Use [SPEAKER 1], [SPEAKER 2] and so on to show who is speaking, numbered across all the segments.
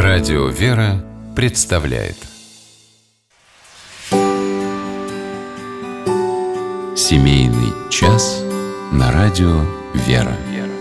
[SPEAKER 1] Радио «Вера» представляет Семейный час на радио «Вера».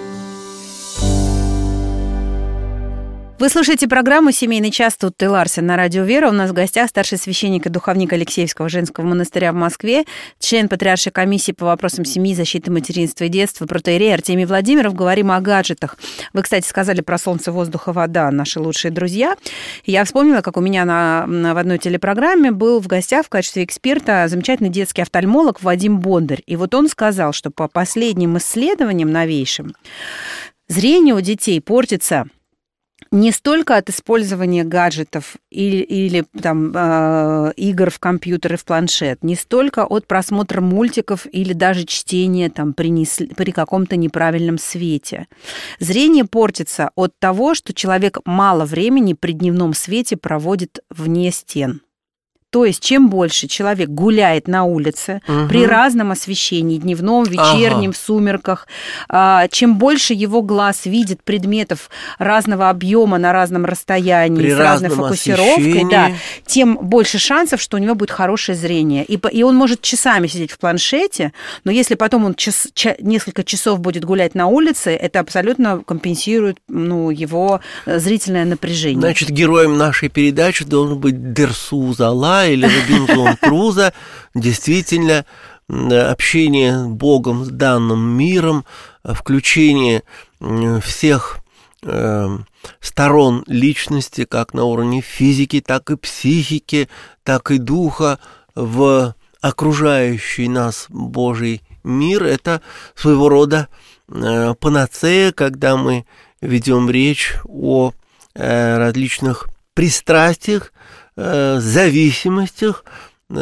[SPEAKER 2] Вы слушаете программу «Семейный час». Тут Ты Ларсен на радио «Вера». У нас в гостях старший священник и духовник Алексеевского женского монастыря в Москве, член Патриаршей комиссии по вопросам семьи, защиты материнства и детства, протоиерей Артемий Владимиров. Говорим о гаджетах. Вы, кстати, сказали про солнце, воздух и вода, наши лучшие друзья. Я вспомнила, как у меня в одной телепрограмме был в гостях в качестве эксперта замечательный детский офтальмолог Вадим Бондарь. И вот он сказал, что по последним исследованиям новейшим зрение у детей портится не столько от использования гаджетов или игр в компьютер и в планшет, не столько от просмотра мультиков или даже чтения при каком-то неправильном свете. Зрение портится от того, что человек мало времени при дневном свете проводит вне стен. То есть, чем больше человек гуляет на улице при разном освещении, дневном, вечернем, в сумерках, чем больше его глаз видит предметов разного объема на разном расстоянии, с разной фокусировкой, тем больше шансов, что у него будет хорошее зрение. И он может часами сидеть в планшете, но если потом он несколько часов будет гулять на улице, это абсолютно компенсирует его зрительное напряжение.
[SPEAKER 3] Значит, героем нашей передачи должен быть Дерсу Узала или Робинзон Крузо. Действительно, общение с Богом, с данным миром, включение всех сторон личности, как на уровне физики, так и психики, так и духа, в окружающий нас Божий мир, это своего рода панацея, когда мы ведем речь о различных пристрастиях, зависимостях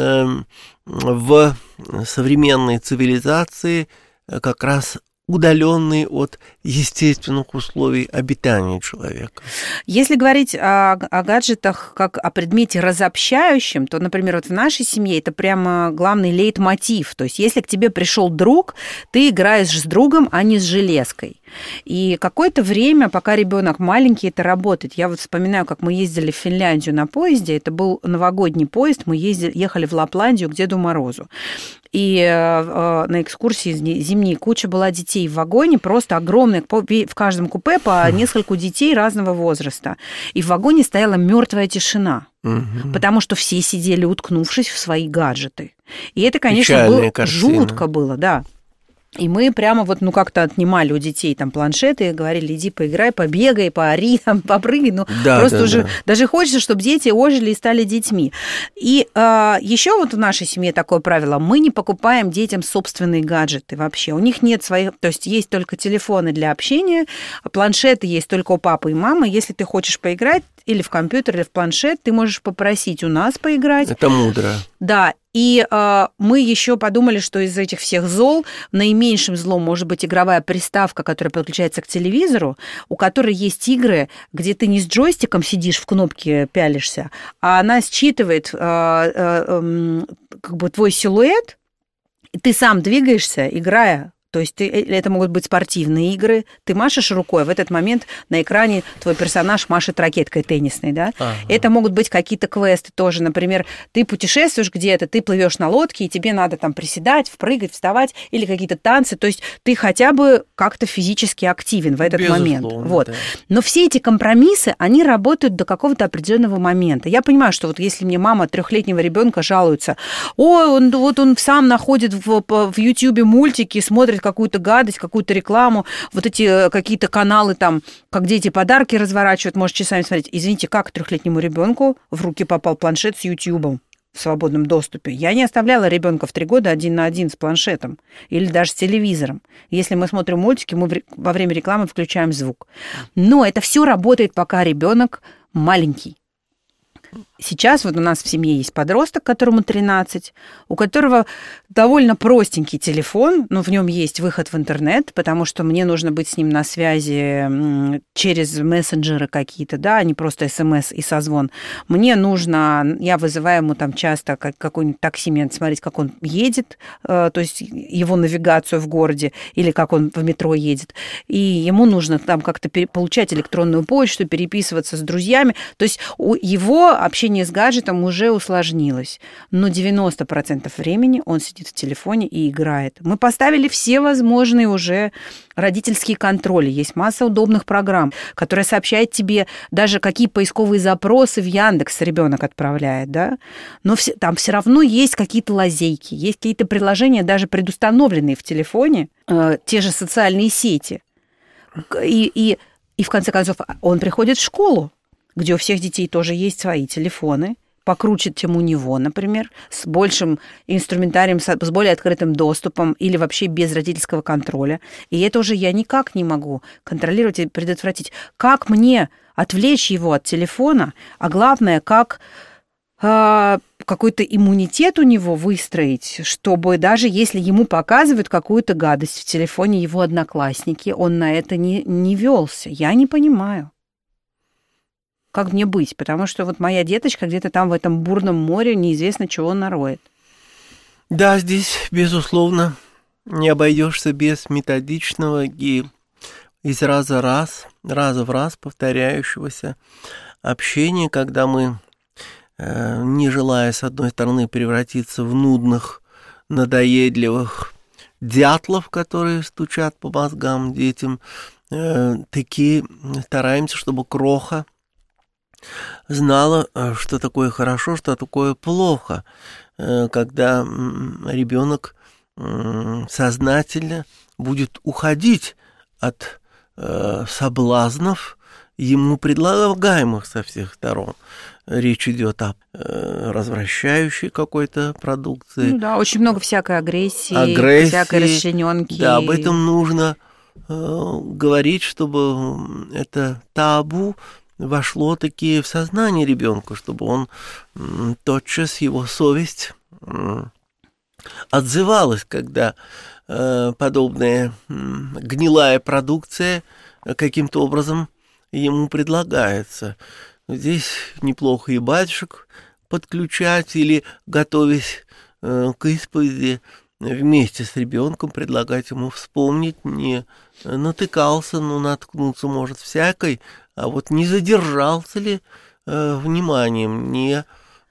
[SPEAKER 3] в современной цивилизации, как раз удаленные от естественных условий обитания человека.
[SPEAKER 2] Если говорить о гаджетах как о предмете разобщающем, то, например, вот в нашей семье это прямо главный лейтмотив. То есть если к тебе пришел друг, ты играешь с другом, а не с железкой. И какое-то время, пока ребенок маленький, это работает. Я вот вспоминаю, как мы ездили в Финляндию на поезде. Это был новогодний поезд. Мы ехали в Лапландию к Деду Морозу. И на экскурсии зимней куча была детей в вагоне, просто огромная, в каждом купе по нескольку детей разного возраста. И в вагоне стояла мертвая тишина, потому что все сидели, уткнувшись в свои гаджеты. И это, конечно, жутко было, да. И мы прямо как-то отнимали у детей планшеты и говорили: иди поиграй, побегай, поори, попрыгай. Даже хочется, чтобы дети ожили и стали детьми. И еще вот в нашей семье такое правило: мы не покупаем детям собственные гаджеты вообще. У них нет своих, то есть есть только телефоны для общения, планшеты есть только у папы и мамы. Если ты хочешь поиграть или в компьютер, или в планшет, ты можешь попросить у нас поиграть.
[SPEAKER 3] Это мудро.
[SPEAKER 2] Да. И мы еще подумали, что из этих всех зол наименьшим злом может быть игровая приставка, которая подключается к телевизору, у которой есть игры, где ты не с джойстиком сидишь, в кнопки пялишься, а она считывает твой силуэт, и ты сам двигаешься, играя. То есть это могут быть спортивные игры. Ты машешь рукой, в этот момент на экране твой персонаж машет ракеткой теннисной, да? Это могут быть какие-то квесты тоже. Например, ты путешествуешь где-то, ты плывешь на лодке, и тебе надо приседать, впрыгать, вставать, или какие-то танцы. То есть ты хотя бы как-то физически активен в этот момент. Вот. Да. Но все эти компромиссы, они работают до какого-то определенного момента. Я понимаю, что вот если мне мама 3-летнего ребенка жалуется: он сам находит в Ютьюбе мультики, смотрит какую-то гадость, какую-то рекламу, вот эти какие-то каналы как дети подарки разворачивают, может часами смотреть. Извините, как 3-летнему ребенку в руки попал планшет с Ютьюбом в свободном доступе? Я не оставляла ребенка в 3 года 1 на 1 с планшетом или даже с телевизором. Если мы смотрим мультики, мы во время рекламы включаем звук. Но это все работает, пока ребенок маленький. сейчас вот у нас в семье есть подросток, которому 13, у которого довольно простенький телефон, но в нем есть выход в интернет, потому что мне нужно быть с ним на связи через мессенджеры какие-то, да, а не просто СМС и созвон. Мне нужно, я вызываю ему там часто какой-нибудь таксимен, смотреть, как он едет, то есть его навигацию в городе, или как он в метро едет, и ему нужно там как-то получать электронную почту, переписываться с друзьями, то есть его общение с гаджетом уже усложнилось, но 90% времени он сидит в телефоне и играет. Мы поставили все возможные уже родительские контроли. Есть масса удобных программ, которые сообщают тебе даже, какие поисковые запросы в Яндекс ребенок отправляет, да? Но там все равно есть какие-то лазейки, есть какие-то приложения, даже предустановленные в телефоне, те же социальные сети. И в конце концов он приходит в школу, где у всех детей тоже есть свои телефоны, покруче, чем у него, например, с большим инструментарием, с более открытым доступом или вообще без родительского контроля. И это уже я никак не могу контролировать и предотвратить. Как мне отвлечь его от телефона, а главное, как какой-то иммунитет у него выстроить, чтобы даже если ему показывают какую-то гадость в телефоне его одноклассники, он на это не велся. Я не понимаю. Как мне быть? Потому что вот моя деточка где-то там в этом бурном море неизвестно чего нароет.
[SPEAKER 3] Да, здесь, безусловно, не обойдешься без методичного и из раза в раз повторяющегося общения, когда мы, не желая, с одной стороны, превратиться в нудных, надоедливых дятлов, которые стучат по мозгам детям, таки стараемся, чтобы кроха знала, что такое хорошо, что такое плохо, когда ребенок сознательно будет уходить от соблазнов, ему предлагаемых со всех сторон. Речь идет о развращающей какой-то продукции.
[SPEAKER 2] Ну да, очень много всякой агрессии, всякой расчлененки.
[SPEAKER 3] Да, об этом нужно говорить, чтобы это табу вошло таки в сознание ребенка, чтобы он тотчас, его совесть отзывалась, когда подобная гнилая продукция каким-то образом ему предлагается. Здесь неплохо и батюшек подключать или, готовясь к исповеди, вместе с ребенком предлагать ему вспомнить, не натыкался, но наткнуться может всякой, а вот не задержался ли вниманием, не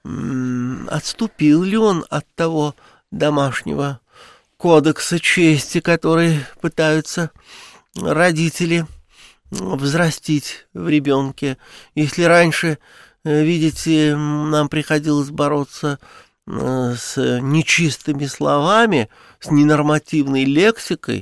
[SPEAKER 3] отступил ли он от того домашнего кодекса чести, который пытаются родители взрастить в ребенке. Если раньше, видите, нам приходилось бороться с нечистыми словами, с ненормативной лексикой,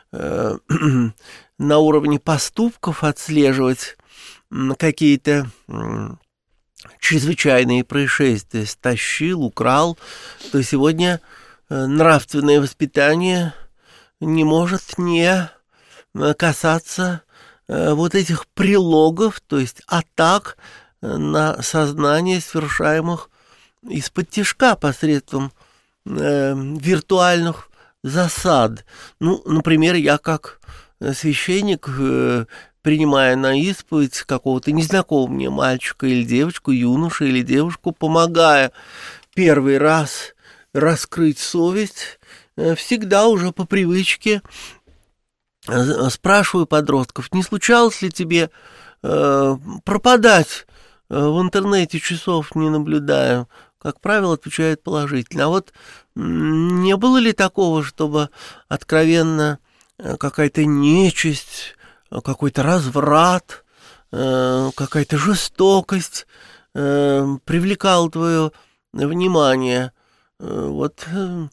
[SPEAKER 3] на уровне поступков отслеживать какие-то чрезвычайные происшествия, стащил, украл, то сегодня нравственное воспитание не может не касаться вот этих прилогов, то есть атак на сознание, совершаемых из-под тишка посредством виртуальных засад. Ну, например, я как священник, принимая на исповедь какого-то незнакомого мне мальчика или девочку, юношу или девушку, помогая первый раз раскрыть совесть, всегда уже по привычке спрашиваю подростков, не случалось ли тебе пропадать в интернете, часов не наблюдаю? Как правило, отвечают положительно. А вот не было ли такого, чтобы откровенно какая-то нечисть, какой-то разврат, какая-то жестокость привлекала твое внимание? Вот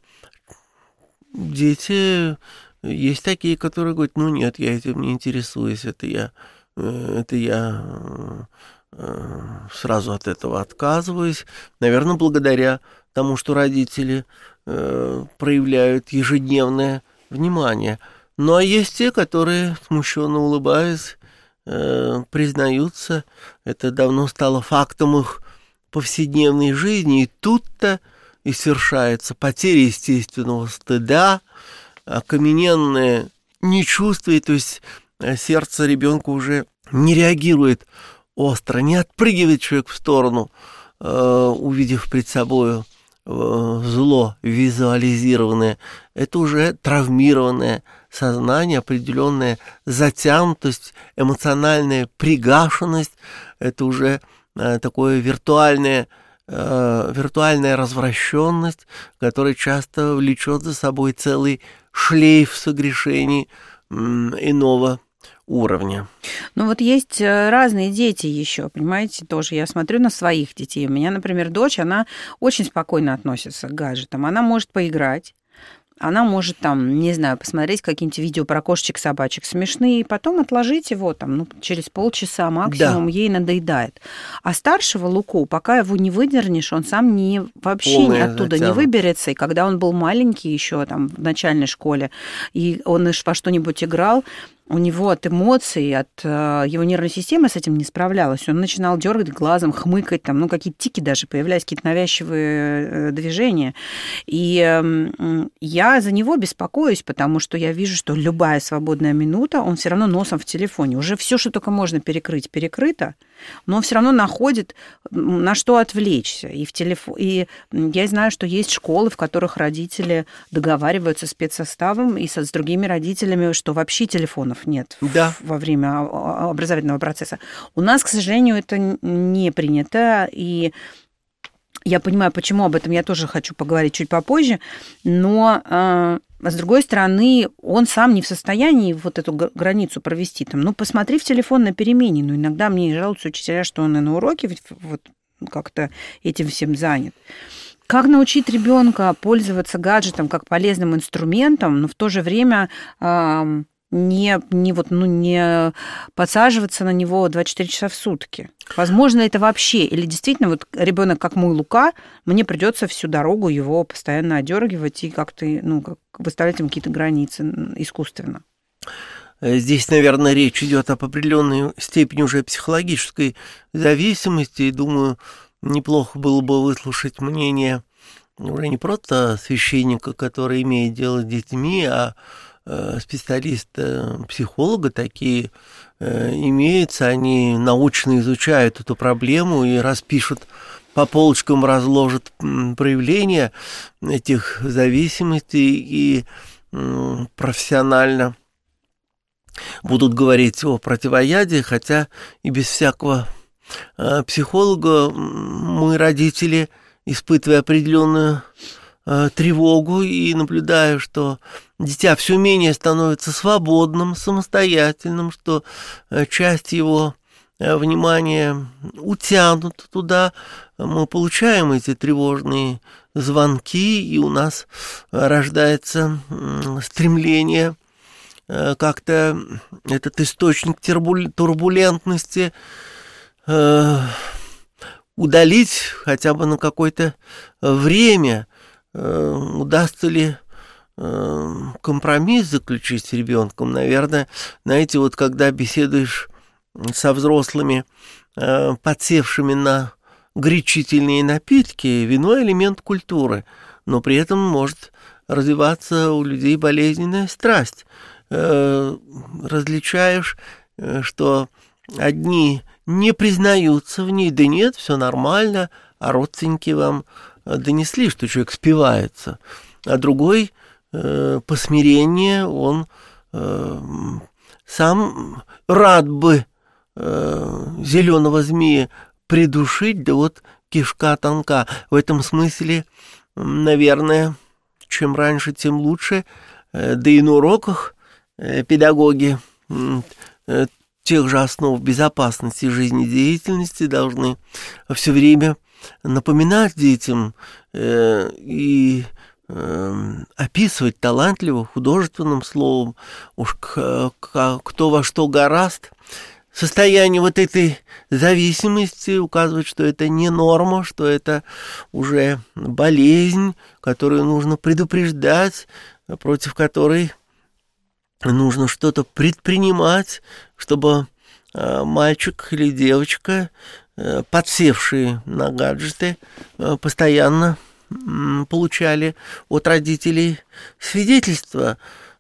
[SPEAKER 3] дети, есть такие, которые говорят, ну нет, я этим не интересуюсь, это я сразу от этого отказываюсь. Наверное, благодаря тому, что родители проявляют ежедневное внимание. Ну, а есть те, которые, смущенно улыбаясь, признаются, это давно стало фактом их повседневной жизни, и тут-то и совершается потеря естественного стыда, окамененное нечувствие, то есть сердце ребенка уже не реагирует остро, не отпрыгивает человек в сторону, увидев пред собой зло визуализированное. Это уже травмированное сознание, определенная затянутость, эмоциональная пригашенность. Это уже такое виртуальная развращенность, которая часто влечет за собой целый шлейф согрешений иного уровня.
[SPEAKER 2] Ну вот есть разные дети еще, понимаете, тоже. Я смотрю на своих детей. У меня, например, дочь, она очень спокойно относится к гаджетам. Она может поиграть, она может там, не знаю, посмотреть какие-нибудь видео про кошечек, собачек смешные, и потом отложить его там, через полчаса максимум, ей надоедает. А старшего Луку, пока его не выдернешь, он сам вообще оттуда не выберется. И когда он был маленький еще там в начальной школе, и он во что-нибудь играл, у него от эмоций, от его нервной системы с этим не справлялась. Он начинал дергать глазом, хмыкать, там, какие-то тики даже появлялись, какие-то навязчивые движения. И я за него беспокоюсь, потому что я вижу, что любая свободная минута, он все равно носом в телефоне. Уже все, что только можно перекрыть, перекрыто, но он все равно находит, на что отвлечься. И я знаю, что есть школы, в которых родители договариваются с спецсоставом и с другими родителями, что вообще телефонов нет во время образовательного процесса. У нас, к сожалению, это не принято, и я понимаю, почему, об этом я тоже хочу поговорить чуть попозже, но с другой стороны, он сам не в состоянии вот эту границу провести. Посмотри в телефон на перемене. Иногда мне жалуются учителя, что он и на уроке вот как-то этим всем занят. Как научить ребенка пользоваться гаджетом как полезным инструментом, но в то же время не подсаживаться на него 24 часа в сутки? Возможно, это вообще? Или действительно, вот ребенок, как мой Лука, мне придется всю дорогу его постоянно одергивать и как-то, выставлять ему какие-то границы искусственно?
[SPEAKER 3] Здесь, наверное, речь идет об определенной степени уже психологической зависимости. И, думаю, неплохо было бы выслушать мнение уже не просто священника, который имеет дело с детьми, а специалиста, психолога такие имеются, они научно изучают эту проблему и распишут по полочкам, разложат проявления этих зависимостей и профессионально будут говорить о противоядии, хотя и без всякого психолога мы, родители, испытывая определенную тревогу и наблюдая, что дитя все менее становится свободным, самостоятельным, что часть его внимания утянута туда, мы получаем эти тревожные звонки, и у нас рождается стремление как-то этот источник турбулентности удалить хотя бы на какое-то время. Удастся ли компромисс заключить с ребенком? Наверное, знаете, вот когда беседуешь со взрослыми, подсевшими на горячительные напитки, вино – элемент культуры, но при этом может развиваться у людей болезненная страсть. Различаешь, что одни не признаются в ней, да нет, все нормально, а родственники вам донесли, что человек спивается, а другой по смирению, он сам рад бы зеленого змея придушить, да вот кишка тонка. В этом смысле, наверное, чем раньше, тем лучше, да и на уроках педагоги тех же основ безопасности жизнедеятельности должны все время напоминать детям и описывать талантливо, художественным словом, уж кто во что горазд. Состояние вот этой зависимости указывает, что это не норма, что это уже болезнь, которую нужно предупреждать, против которой нужно что-то предпринимать, чтобы мальчик или девочка подсевшие на гаджеты, постоянно получали от родителей свидетельства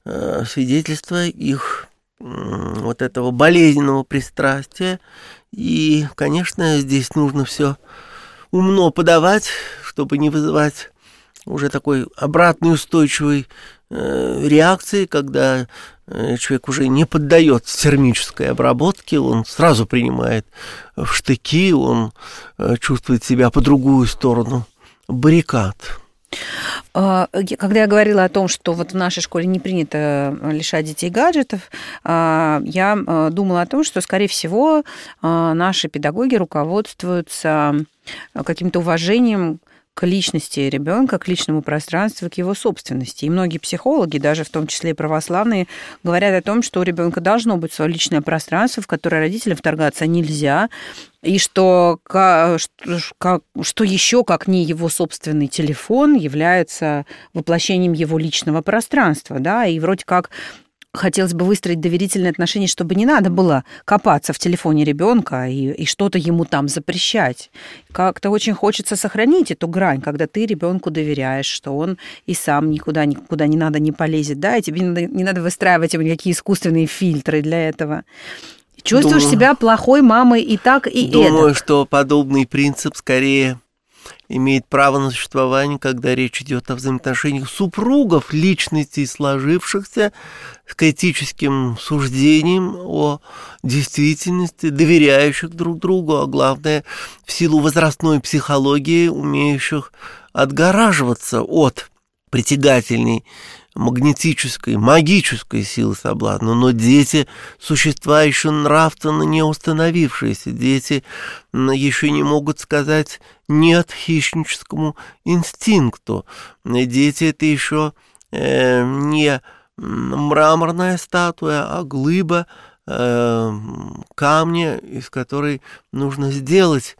[SPEAKER 3] их вот этого болезненного пристрастия. И, конечно, здесь нужно все умно подавать, чтобы не вызывать уже такой обратной устойчивой реакции, когда человек уже не поддается термической обработке, он сразу принимает в штыки, он чувствует себя по другую сторону баррикад.
[SPEAKER 2] Когда я говорила о том, что вот в нашей школе не принято лишать детей гаджетов, я думала о том, что, скорее всего, наши педагоги руководствуются каким-то уважением к личности ребенка, к личному пространству, к его собственности. И многие психологи, даже в том числе и православные, говорят о том, что у ребенка должно быть свое личное пространство, в которое родителям вторгаться нельзя, и что еще, как не его собственный телефон, является воплощением его личного пространства, да, и вроде как хотелось бы выстроить доверительные отношения, чтобы не надо было копаться в телефоне ребенка и что-то ему там запрещать. Как-то очень хочется сохранить эту грань, когда ты ребенку доверяешь, что он и сам никуда не надо не полезет, да, и тебе не надо выстраивать ему никакие искусственные фильтры для этого. Чувствуешь себя плохой мамой и так, и это.
[SPEAKER 3] Думаю, что подобный принцип скорее имеет право на существование, когда речь идет о взаимоотношениях супругов, личностей, сложившихся, с критическим суждением о действительности, доверяющих друг другу, а главное, в силу возрастной психологии, умеющих отгораживаться от притягательной магнетической, магической силы соблазна. Но дети – существа еще нравственно не установившиеся. Дети еще не могут сказать «нет» хищническому инстинкту. Дети – это еще не мраморная статуя, а глыба камня, из которой нужно сделать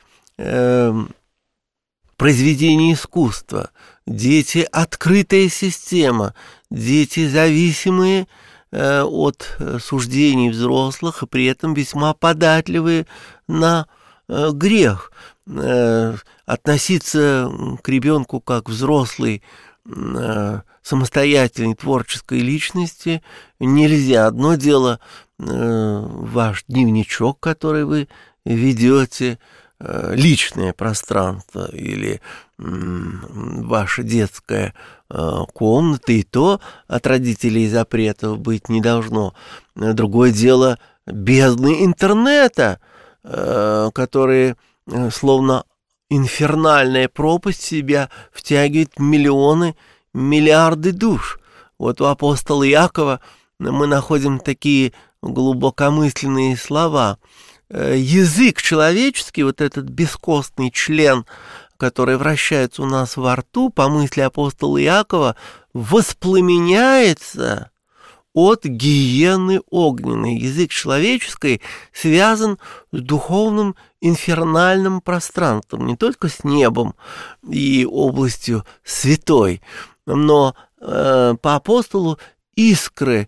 [SPEAKER 3] произведение искусства. Дети – открытая система, дети зависимые от суждений взрослых и при этом весьма податливые на грех. Относиться к ребенку как взрослой, самостоятельной творческой личности нельзя. Одно дело ваш дневничок, который вы ведете, личное пространство или ваша детская комната, и то от родителей запретов быть не должно. Другое дело бездны интернета, которые словно инфернальная пропасть в себя втягивает миллионы, миллиарды душ. Вот у апостола Иакова мы находим такие глубокомысленные слова. Язык человеческий, вот этот бескостный член, который вращается у нас во рту, по мысли апостола Иакова, воспламеняется от гиены огненной. Язык человеческий связан с духовным инфернальным пространством, не только с небом и областью святой, но по апостолу искры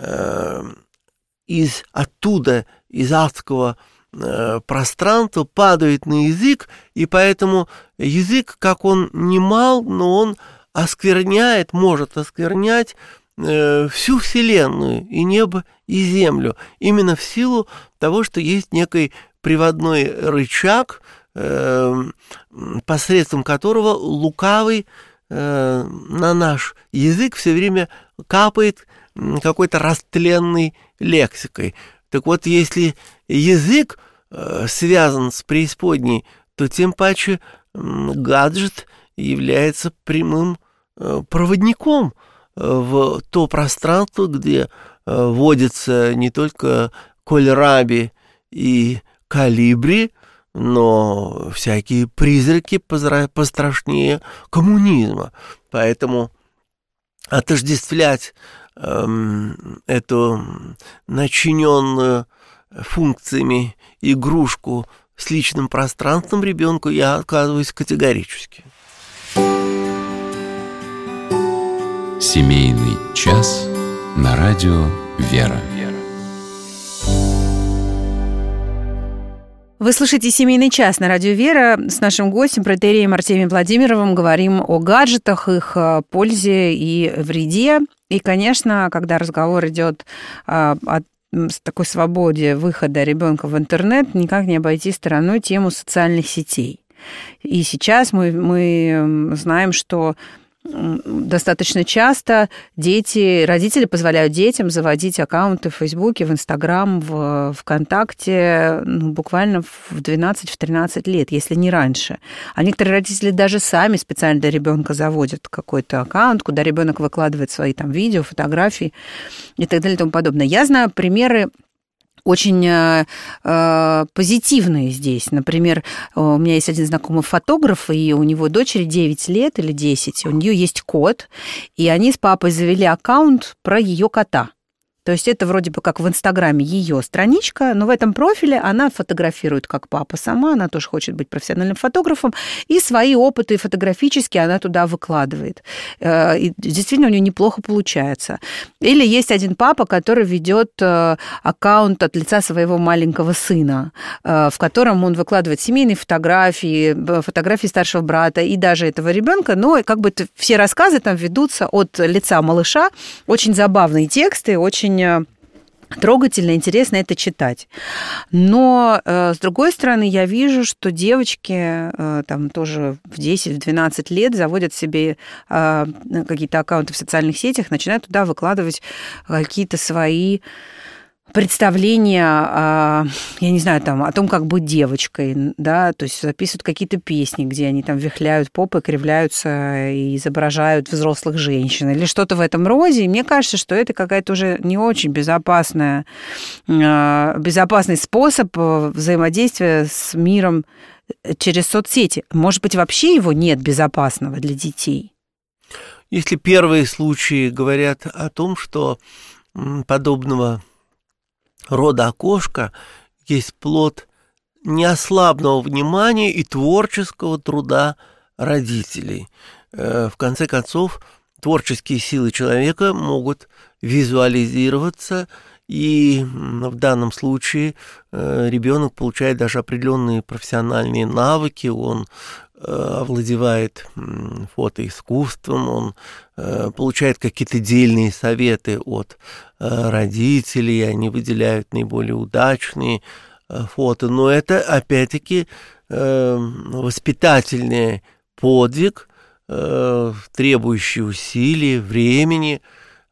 [SPEAKER 3] из адского пространства падают на язык, и поэтому язык, как он не мал, но он может осквернять всю Вселенную, и небо, и землю, именно в силу того, что есть некий приводной рычаг, посредством которого лукавый на наш язык все время капает какой-то растленной лексикой. Так вот, если язык связан с преисподней, то тем паче гаджет является прямым проводником в то пространство, где водятся не только кольраби и калибри, но всякие призраки пострашнее коммунизма. Поэтому отождествлять эту начиненную функциями игрушку с личным пространством ребенку я отказываюсь категорически.
[SPEAKER 1] Семейный час на радио «Вера».
[SPEAKER 2] Вы слушаете «Семейный час» на радио «Вера». С нашим гостем, протоиереем Артемием Владимировым, говорим о гаджетах, их пользе и вреде. И, конечно, когда разговор идет о такой свободе выхода ребенка в интернет, никак не обойти стороной тему социальных сетей. И сейчас мы знаем, что достаточно часто родители позволяют детям заводить аккаунты в Фейсбуке, в Инстаграм, в ВКонтакте буквально в 12-13 лет, если не раньше. А некоторые родители даже сами специально для ребенка заводят какой-то аккаунт, куда ребенок выкладывает свои там видео, фотографии и так далее и тому подобное. Я знаю примеры очень позитивные здесь. Например, у меня есть один знакомый фотограф, и у него дочери 9 лет или 10, у нее есть кот, и они с папой завели аккаунт про ее кота. То есть это вроде бы как в Инстаграме ее страничка, но в этом профиле она фотографирует как папа сама, она тоже хочет быть профессиональным фотографом, и свои опыты фотографические она туда выкладывает. И действительно у нее неплохо получается. Или есть один папа, который ведет аккаунт от лица своего маленького сына, в котором он выкладывает семейные фотографии, фотографии старшего брата и даже этого ребенка, но как бы все рассказы там ведутся от лица малыша, очень забавные тексты, очень трогательно, интересно это читать. Но, с другой стороны, я вижу, что девочки там тоже в 10-12 лет заводят себе какие-то аккаунты в социальных сетях, начинают туда выкладывать какие-то свои представления, я не знаю, там, о том, как быть девочкой, да, то есть записывают какие-то песни, где они там вихляют попы, кривляются и изображают взрослых женщин или что-то в этом роде. И мне кажется, что это какая-то уже не очень безопасный способ взаимодействия с миром через соцсети. Может быть, вообще его нет безопасного для детей?
[SPEAKER 3] Если первые случаи говорят о том, что подобного рода окошко есть плод неослабного внимания и творческого труда родителей. В конце концов, творческие силы человека могут визуализироваться, и в данном случае ребенок получает даже определенные профессиональные навыки, он овладевает фотоискусством, он получает какие-то дельные советы от родителей, они выделяют наиболее удачные фото. Но это, опять-таки, воспитательный подвиг, требующий усилий, времени,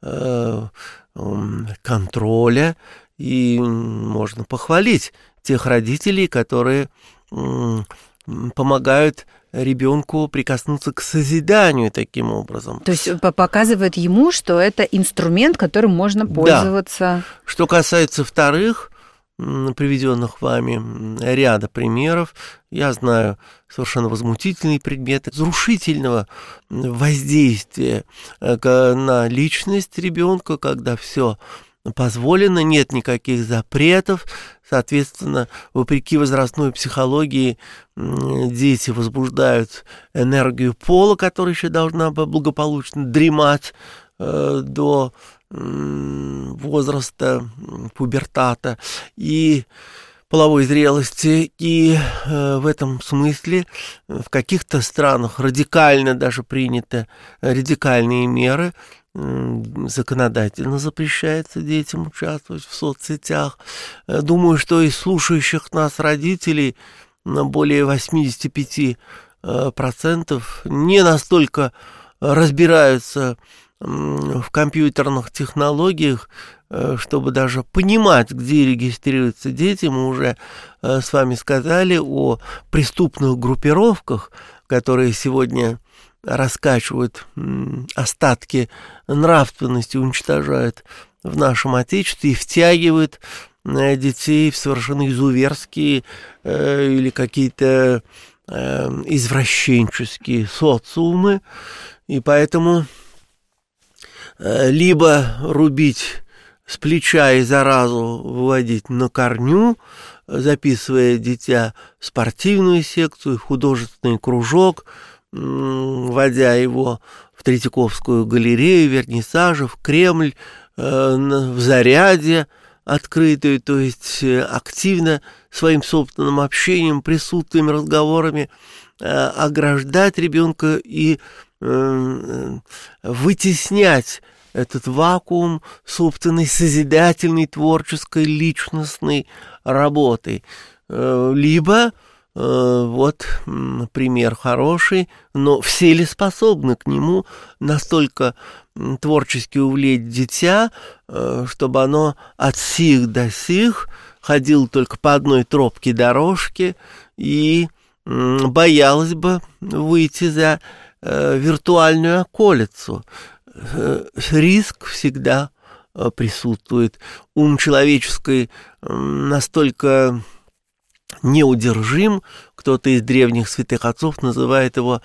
[SPEAKER 3] контроля. И можно похвалить тех родителей, которые помогают ребенку прикоснуться к созиданию таким образом.
[SPEAKER 2] То есть показывает ему, что это инструмент, которым можно пользоваться.
[SPEAKER 3] Да. Что касается вторых, приведенных вами ряда примеров, я знаю совершенно возмутительные предметы разрушительного воздействия на личность ребенка, когда все позволено, нет никаких запретов. Соответственно, вопреки возрастной психологии, дети возбуждают энергию пола, которая еще должна благополучно дремать до возраста пубертата и половой зрелости. И в этом смысле в каких-то странах радикально даже приняты радикальные меры. Законодательно запрещается детям участвовать в соцсетях. Думаю, что из слушающих нас родителей более 85% не настолько разбираются в компьютерных технологиях, чтобы даже понимать, где регистрируются дети. Мы уже с вами сказали о преступных группировках, которые сегодня раскачивают остатки нравственности, уничтожают в нашем Отечестве и втягивают детей в совершенно изуверские или какие-то извращенческие социумы. И поэтому либо рубить с плеча и заразу выводить на корню, записывая дитя в спортивную секцию, в художественный кружок, вводя его в Третьяковскую галерею, вернисажи, в Кремль, в Зарядье, открытую, то есть активно своим собственным общением, присутствием, разговорами ограждать ребенка и вытеснять этот вакуум собственной созидательной, творческой, личностной работы. Либо, вот пример хороший, но все ли способны к нему настолько творчески увлечь дитя, чтобы оно от сих до сих ходило только по одной тропке дорожки и боялось бы выйти за виртуальную околицу. Риск всегда присутствует. Ум человеческий настолько неудержим, кто-то из древних святых отцов называет его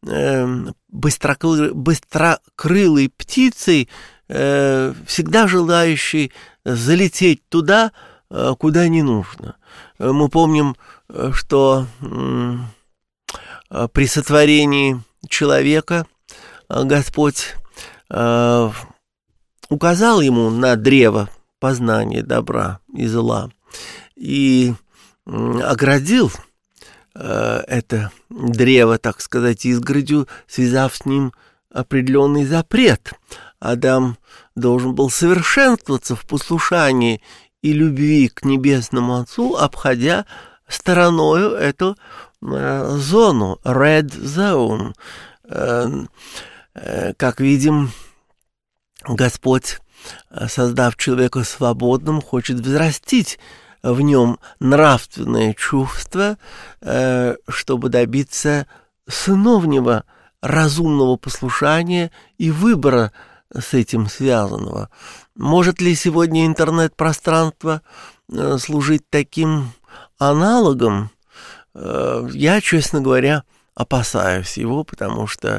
[SPEAKER 3] быстрокрылой птицей, всегда желающей залететь туда, куда не нужно. Мы помним, что при сотворении человека Господь указал ему на древо познания добра и зла и оградил это древо, так сказать, изгородью, связав с ним определенный запрет. Адам должен был совершенствоваться в послушании и любви к Небесному Отцу, обходя стороною эту зону, red zone. Как видим, Господь, создав человека свободным, хочет взрастить в нем нравственное чувство, чтобы добиться сыновнего разумного послушания и выбора с этим связанного. Может ли сегодня интернет-пространство служить таким аналогом? Я, честно говоря, опасаюсь его, потому что,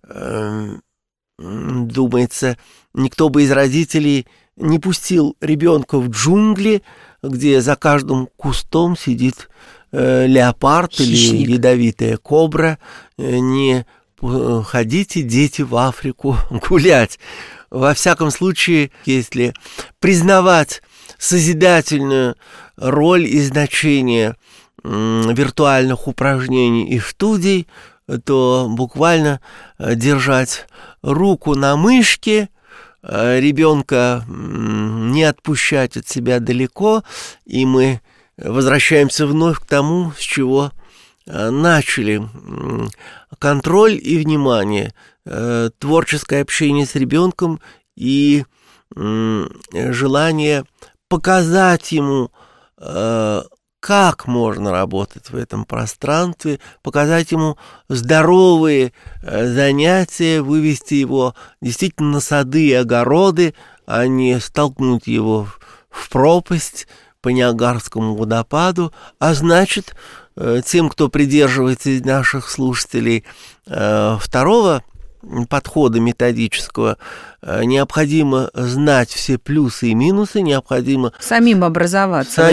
[SPEAKER 3] думается, никто бы из родителей не пустил ребенка в джунгли, где за каждым кустом сидит леопард
[SPEAKER 2] хищник
[SPEAKER 3] или ядовитая кобра. Не ходите, дети, в Африку гулять. Во всяком случае, если признавать созидательную роль и значение виртуальных упражнений и студий, то буквально держать руку на мышке, ребенка не отпускать от себя далеко, и мы возвращаемся вновь к тому, с чего начали. Контроль и внимание, творческое общение с ребенком и желание показать ему, как можно работать в этом пространстве, показать ему здоровые занятия, вывести его действительно на сады и огороды, а не столкнуть его в пропасть по Ниагарскому водопаду. А значит, тем, кто придерживается из наших слушателей второго подхода методического, необходимо знать все плюсы и минусы, необходимо
[SPEAKER 2] самим образоваться,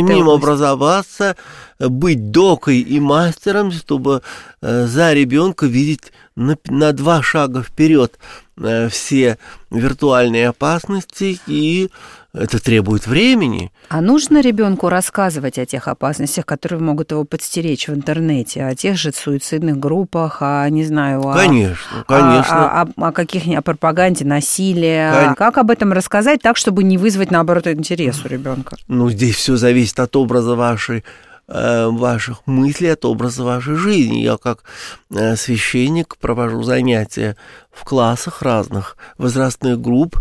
[SPEAKER 3] быть докой и мастером, чтобы за ребенка видеть на 2 шага вперед все виртуальные опасности, и это требует времени.
[SPEAKER 2] А нужно ребенку рассказывать о тех опасностях, которые могут его подстеречь в интернете, о тех же суицидных группах, не знаю,
[SPEAKER 3] конечно.
[SPEAKER 2] О каких-нибудь, о пропаганде насилия. Как об этом рассказать так, чтобы не вызвать, наоборот, интерес у ребенка?
[SPEAKER 3] Ну, здесь все зависит от образа ваших мыслей, от образа вашей жизни. Я как священник провожу занятия в классах разных возрастных групп,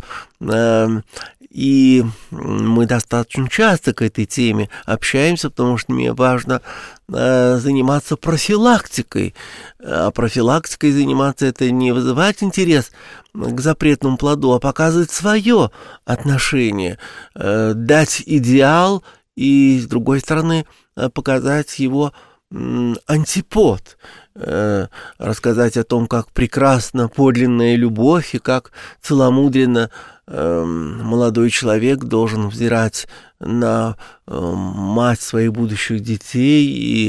[SPEAKER 3] и мы достаточно часто к этой теме общаемся, потому что мне важно заниматься профилактикой. А профилактикой заниматься — это не вызывать интерес к запретному плоду, а показывать свое отношение, дать идеал и, с другой стороны, показать его антипод, рассказать о том, как прекрасна подлинная любовь и как целомудренно молодой человек должен взирать на мать своих будущих детей и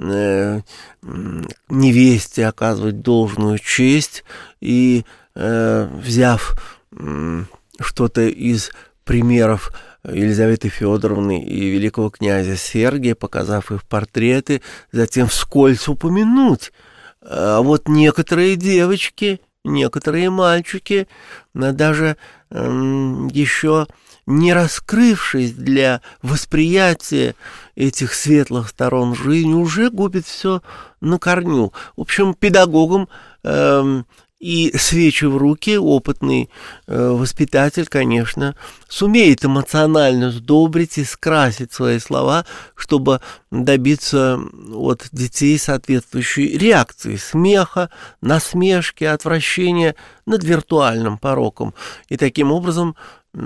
[SPEAKER 3] невесте оказывать должную честь. И, взяв что-то из примеров Елизаветы Федоровны и великого князя Сергия, показав их портреты, затем вскользь упомянуть. А вот некоторые девочки, некоторые мальчики, даже еще не раскрывшись для восприятия этих светлых сторон жизни, уже губит все на корню. В общем, педагогам и свечи в руки опытный воспитатель, конечно, сумеет эмоционально сдобрить и скрасить свои слова, чтобы добиться от детей соответствующей реакции, смеха, насмешки, отвращения над виртуальным пороком. И таким образом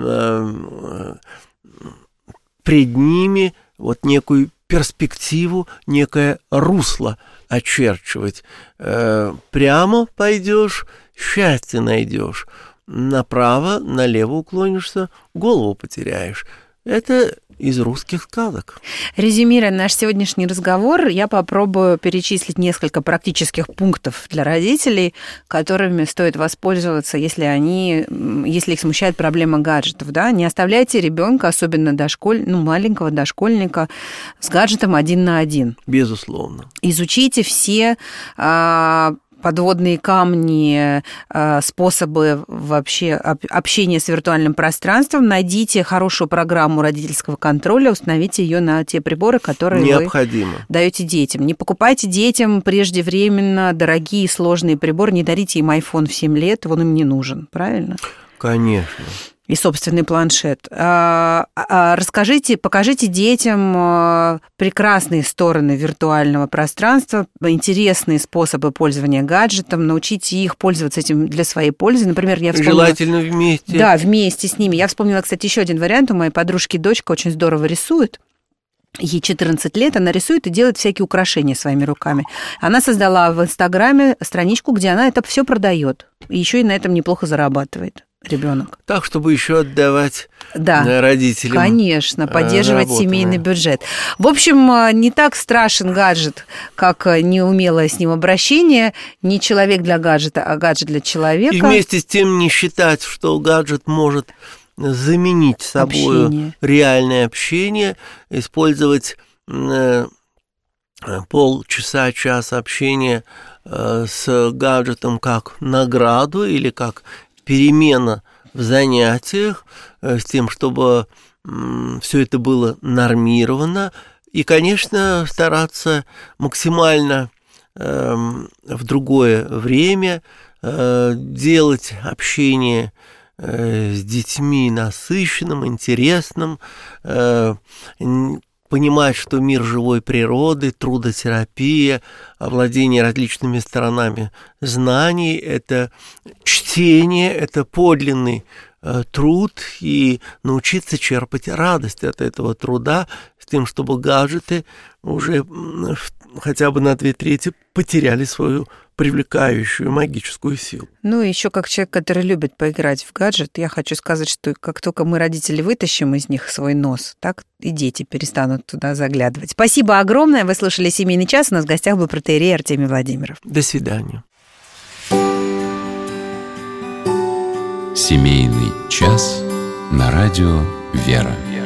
[SPEAKER 3] пред ними вот некую перспективу, некое русло очерчивать. Прямо пойдешь, счастье найдешь. Направо, налево уклонишься, голову потеряешь. Это из русских сказок.
[SPEAKER 2] Резюмируя наш сегодняшний разговор, я попробую перечислить несколько практических пунктов для родителей, которыми стоит воспользоваться, если их смущает проблема гаджетов. Да? Не оставляйте ребенка, особенно маленького дошкольника, с гаджетом 1 на 1.
[SPEAKER 3] Безусловно.
[SPEAKER 2] Изучите все подводные камни, способы вообще общения с виртуальным пространством. Найдите хорошую программу родительского контроля, установите ее на те приборы, которые
[SPEAKER 3] необходимо.
[SPEAKER 2] Вы даете детям. Не покупайте детям преждевременно дорогие сложные приборы, не дарите им iPhone в 7 лет, он им не нужен, правильно?
[SPEAKER 3] Конечно.
[SPEAKER 2] И собственный планшет. Расскажите, покажите детям прекрасные стороны виртуального пространства, интересные способы пользования гаджетом, научите их пользоваться этим для своей пользы. Например, я вспомнила...
[SPEAKER 3] Желательно вместе.
[SPEAKER 2] Да, вместе с ними. Я вспомнила, кстати, еще один вариант. У моей подружки дочка очень здорово рисует. Ей 14 лет, она рисует и делает всякие украшения своими руками. Она создала в Инстаграме страничку, где она это все продает. И еще и на этом неплохо зарабатывает ребенок.
[SPEAKER 3] Так, чтобы еще отдавать родителям.
[SPEAKER 2] Конечно, поддерживать
[SPEAKER 3] работу,
[SPEAKER 2] семейный бюджет. В общем, не так страшен гаджет, как неумелое с ним обращение. Не человек для гаджета, а гаджет для человека.
[SPEAKER 3] И вместе с тем не считать, что гаджет может заменить собой реальное общение, использовать полчаса, час общения с гаджетом как награду или как перемена в занятиях, с тем, чтобы все это было нормировано. И, конечно, стараться максимально в другое время делать общение с детьми насыщенным, интересным, понимать, что мир живой природы, трудотерапия, овладение различными сторонами знаний, это чтение, это подлинный труд, и научиться черпать радость от этого труда, с тем, чтобы гаджеты уже хотя бы на 2/3 потеряли свою привлекающую магическую силу. Ну, еще как человек, который любит поиграть в гаджет, я хочу сказать, что как только мы, родители, вытащим из них свой нос, так и дети перестанут туда заглядывать. Спасибо огромное. Вы слушали «Семейный час». У нас в гостях был протоиерей Артемий Владимиров. До свидания.
[SPEAKER 1] «Семейный час» на радио «Вера».